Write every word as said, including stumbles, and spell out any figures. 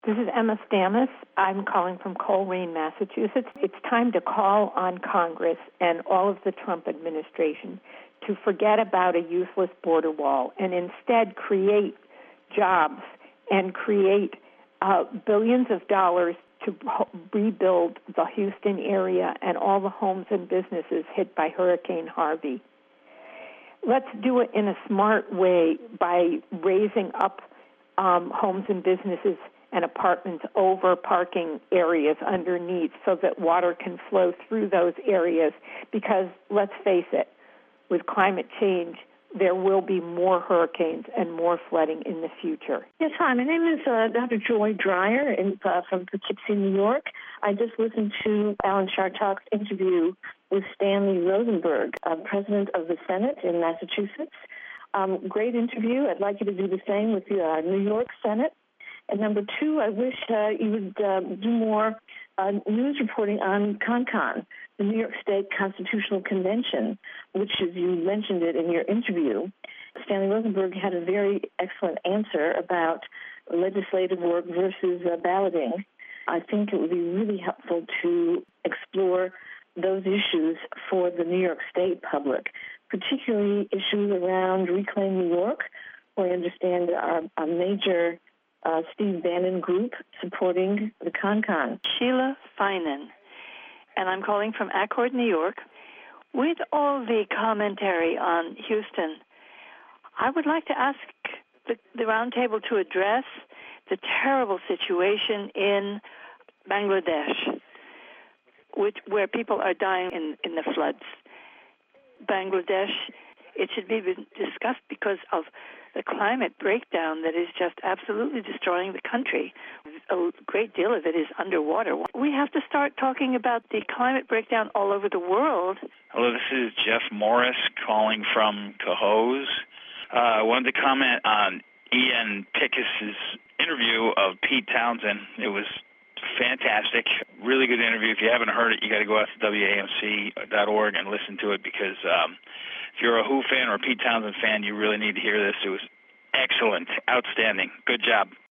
This is Emma Stamis. I'm calling from Coleraine, Massachusetts. It's time to call on Congress and all of the Trump administration to forget about a useless border wall and instead create jobs and create uh, billions of dollars to rebuild the Houston area and all the homes and businesses hit by Hurricane Harvey. Let's do it in a smart way by raising up um, homes and businesses and apartments over parking areas underneath so that water can flow through those areas because, let's face it, with climate change, there will be more hurricanes and more flooding in the future. Yes, hi. My name is uh, Doctor Joy Dreyer in, uh, from Poughkeepsie, New York. I just listened to Alan Chartock's interview with Stanley Rosenberg, uh, President of the Senate in Massachusetts. Um, great interview. I'd like you to do the same with the uh, New York Senate. And number two, I wish uh, you would uh, do more uh, news reporting on CONCON, the New York State Constitutional Convention, which, as you mentioned it in your interview, Stanley Rosenberg had a very excellent answer about legislative work versus uh, balloting. I think it would be really helpful to explore those issues for the New York State public, particularly issues around Reclaim New York, where I understand are a major Uh, Steve Bannon group supporting the CONCON. Sheila Finan, and I'm calling from Accord, New York. With all the commentary on Houston, I would like to ask the, the roundtable to address the terrible situation in Bangladesh, which, where people are dying in, in the floods. Bangladesh, it should be discussed because of the climate breakdown that is just absolutely destroying the country. A great deal of it is underwater. We have to start talking about the climate breakdown all over the world. Hello, this is Jeff Morris calling from Cohoes. Uh, I wanted to comment on Ian Pickus's interview of Pete Townsend. It was fantastic. Really good interview. If you haven't heard it, you got to go out to W A M C dot org and listen to it because um, if you're a Who fan or a Pete Townsend fan, you really need to hear this. It was excellent, outstanding. Good job.